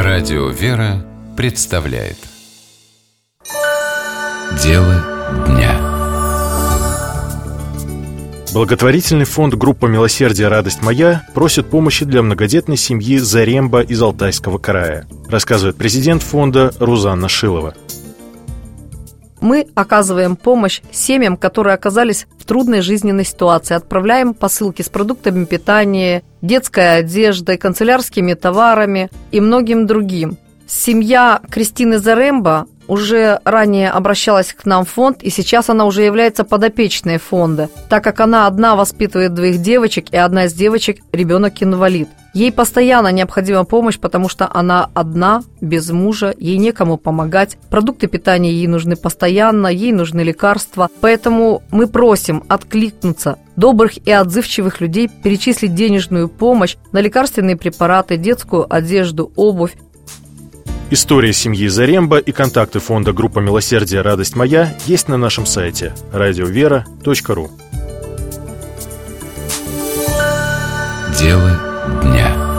Радио «Вера» представляет Дело дня. Благотворительный фонд «Группа милосердия «Радость моя» просит помощи для многодетной семьи Заремба из Алтайского края, рассказывает президент фонда Рузанна Шилова. Мы оказываем помощь семьям, которые оказались в трудной жизненной ситуации. Отправляем посылки с продуктами питания, детской одеждой, канцелярскими товарами и многим другим. Семья Кристины Заремба уже ранее обращалась к нам в фонд, и сейчас она уже является подопечной фонда, так как она одна воспитывает 2 девочек, и одна из девочек – ребенок-инвалид. Ей постоянно необходима помощь, потому что она одна, без мужа, ей некому помогать. Продукты питания ей нужны постоянно, ей нужны лекарства. Поэтому мы просим откликнуться добрых и отзывчивых людей, перечислить денежную помощь на лекарственные препараты, детскую одежду, обувь. История семьи Заремба и контакты фонда «Группа милосердия «Радость моя» есть на нашем сайте radiovera.ru. Дело дня.